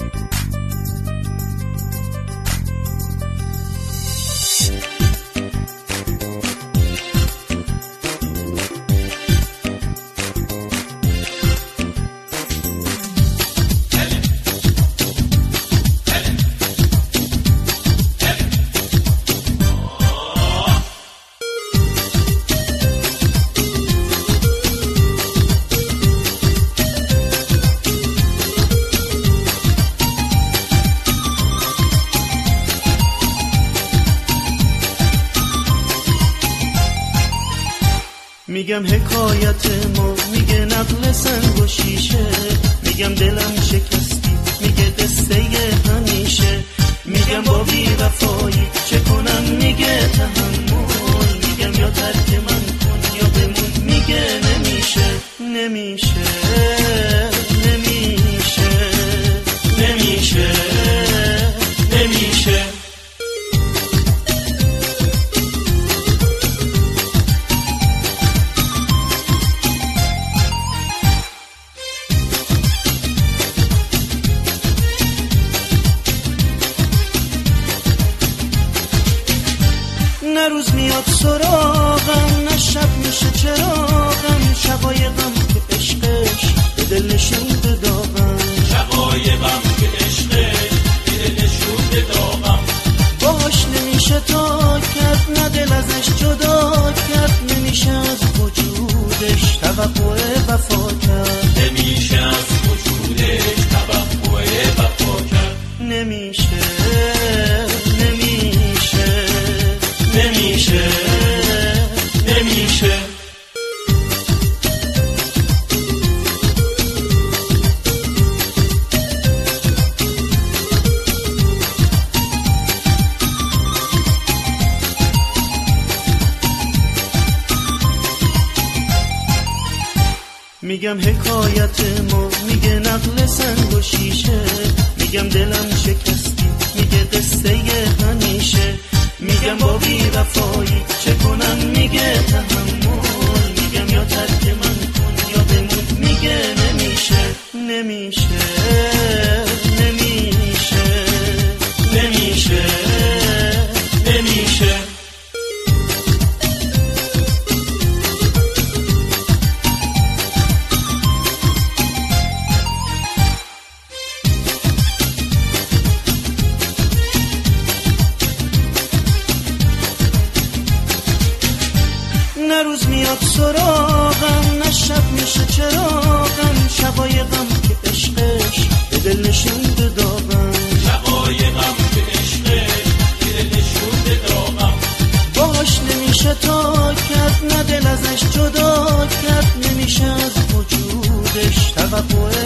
میگم حکایت ما، میگه نقل سنگ و شیشه، میگم دلم شکستی، میگه قصه همیشه، میگم با بی وفایی چه کنم، میگه تحمل، میگم یا ترک من کن یا بمون، میگه نمیشه نمیشه نمیشه نمیشه نمیشه. نه روز میاد سراغم، نه شب میشه چراغم، شقایقم که عشقش به دل نشونده داغم، شقایقم که عشقش به دل نشونده داغم، باهاش نمیشه تا کرد، نه دل ازش جدا کرد، نمیشه از وجودش توقع وفا کرد، نمیشه از وجودش توقع وفا کرد، نمیشه نمیشه نمیشه نمیشه. میگم حکایت ما، میگه نقل سنگ و شیشه، میگم دلم شکستی، میگه قصه همیشه، میگم با بی وفایی چه کنم، میگه تحمل، میگم یا ترک من کن یا بمون، میگه نمیشه نمیشه نمیشه نمیشه نمیشه. نه روز میاد سراغم، نه شب میشه چراغم، شقایقم که عشقش به دل نشونده داغم، شقایقم که عشقش به دل نشونده داغم، باهاش نمیشه تا کرد، نه دل ازش جدا کرد، نمیشه از وجودش توقع